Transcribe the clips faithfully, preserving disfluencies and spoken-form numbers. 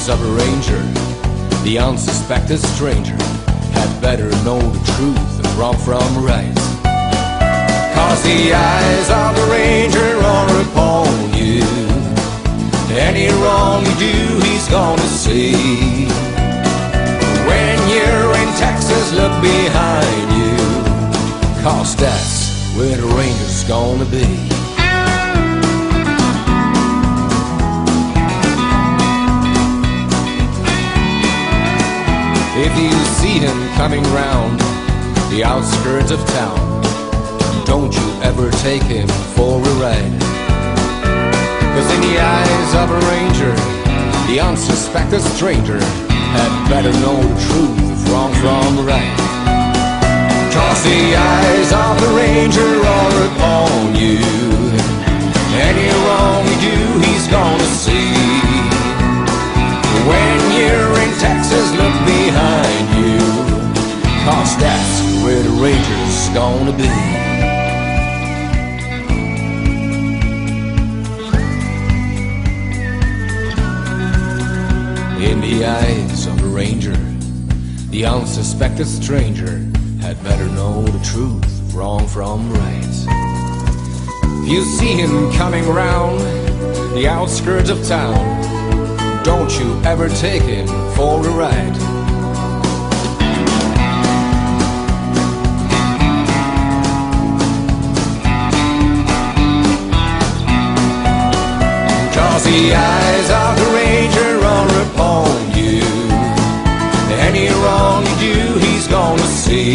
eyes of a ranger, the unsuspected stranger had better know the truth and wrong from right. Cause the eyes of the ranger are upon you. Any wrong you do, he's gonna see. When you're in Texas, look behind you, cause that's where the ranger's gonna be. If you see him coming round the outskirts of town, don't you ever take him for a ride. Cause in the eyes of a ranger, the unsuspected stranger had better know the truth, wrong from right. Cause the eyes of the ranger are upon you. Any wrong you do, he's gonna see. When you're in Texas, look behind you, cause that's where the ranger's gonna be. In the eyes of a ranger, the unsuspected stranger had better know the truth, wrong from right. If you see him coming round the outskirts of town, don't you ever take him for a ride. Cause the eyes of the ranger are upon you. Any wrong you do, he's gonna see.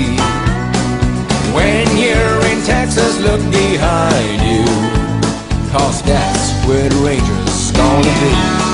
When you're in Texas, look behind you, cause that's where the ranger's gonna be.